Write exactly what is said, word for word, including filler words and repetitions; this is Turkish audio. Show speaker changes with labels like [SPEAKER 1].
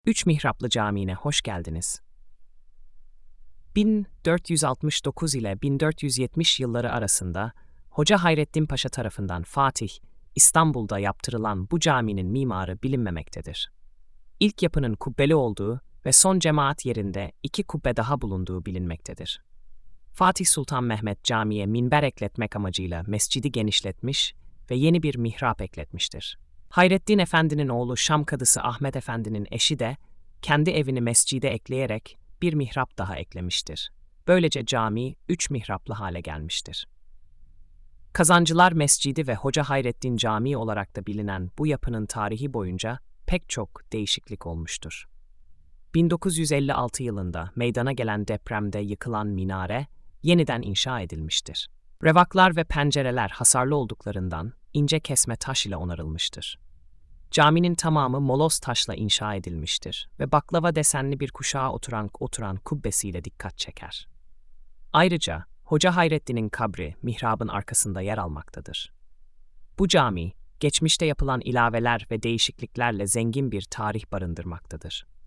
[SPEAKER 1] Üç Mihraplı Camii'ne hoş geldiniz. bin dört yüz altmış dokuz ile bin dört yüz yetmiş yılları arasında Hoca Hayrettin Paşa tarafından Fatih, İstanbul'da yaptırılan bu caminin mimarı bilinmemektedir. İlk yapının kubbeli olduğu ve son cemaat yerinde iki kubbe daha bulunduğu bilinmektedir. Fatih Sultan Mehmet camiye minber ekletmek amacıyla mescidi genişletmiş ve yeni bir mihrap ekletmiştir. Hayrettin Efendi'nin oğlu Şam Kadısı Ahmet Efendi'nin eşi de kendi evini mescide ekleyerek bir mihrap daha eklemiştir. Böylece cami üç mihraplı hale gelmiştir. Kazancılar Mescidi ve Hoca Hayrettin Camii olarak da bilinen bu yapının tarihi boyunca pek çok değişiklik olmuştur. bin dokuz yüz elli altı yılında meydana gelen depremde yıkılan minare yeniden inşa edilmiştir. Revaklar ve pencereler hasarlı olduklarından ince kesme taş ile onarılmıştır. Caminin tamamı moloz taşla inşa edilmiştir ve baklava desenli bir kuşağa oturan oturan kubbesiyle dikkat çeker. Ayrıca Hoca Hayrettin'in kabri mihrabın arkasında yer almaktadır. Bu cami, geçmişte yapılan ilaveler ve değişikliklerle zengin bir tarih barındırmaktadır.